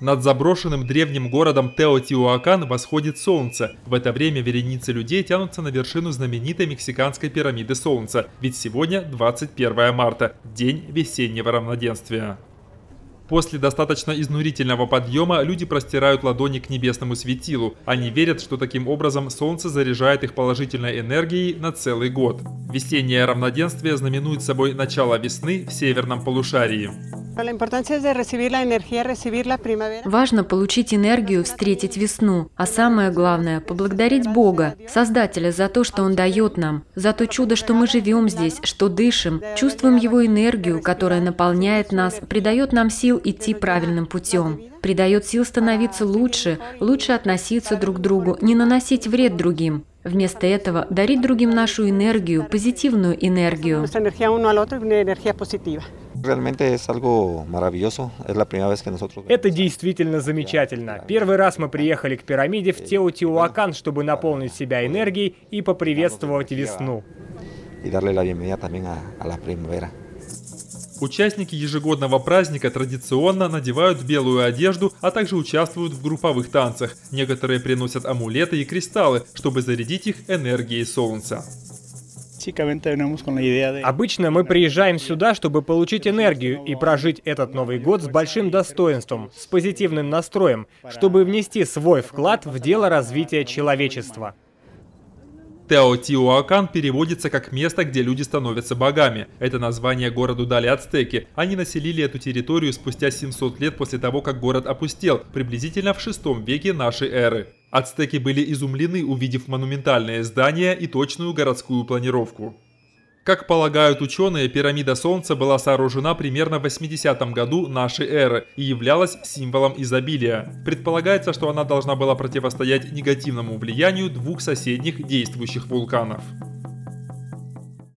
Над заброшенным древним городом Теотиуакан восходит солнце. В это время вереницы людей тянутся на вершину знаменитой мексиканской пирамиды Солнца, ведь сегодня 21 марта, день весеннего равноденствия. После достаточно изнурительного подъема люди простирают ладони к небесному светилу. Они верят, что таким образом солнце заряжает их положительной энергией на целый год. Весеннее равноденствие знаменует собой начало весны в северном полушарии. Важно получить энергию, встретить весну, а самое главное – поблагодарить Бога, Создателя, за то, что Он дает нам, за то чудо, что мы живем здесь, что дышим, чувствуем Его энергию, которая наполняет нас, придает нам сил идти правильным путем, придает сил становиться лучше, лучше относиться друг к другу, не наносить вред другим. Вместо этого дарить другим нашу энергию, позитивную энергию. Это действительно замечательно. Первый раз мы приехали к пирамиде в Теотиуакан, чтобы наполнить себя энергией и поприветствовать весну. Участники ежегодного праздника традиционно надевают белую одежду, а также участвуют в групповых танцах. Некоторые приносят амулеты и кристаллы, чтобы зарядить их энергией солнца. Обычно мы приезжаем сюда, чтобы получить энергию и прожить этот Новый год с большим достоинством, с позитивным настроем, чтобы внести свой вклад в дело развития человечества. Теотиуакан переводится как «место, где люди становятся богами». Это название городу дали ацтеки. Они населили эту территорию спустя 700 лет после того, как город опустел, приблизительно в VI веке нашей эры. Ацтеки были изумлены, увидев монументальные здания и точную городскую планировку. Как полагают ученые, пирамида Солнца была сооружена примерно в 80 году нашей эры и являлась символом изобилия. Предполагается, что она должна была противостоять негативному влиянию двух соседних действующих вулканов.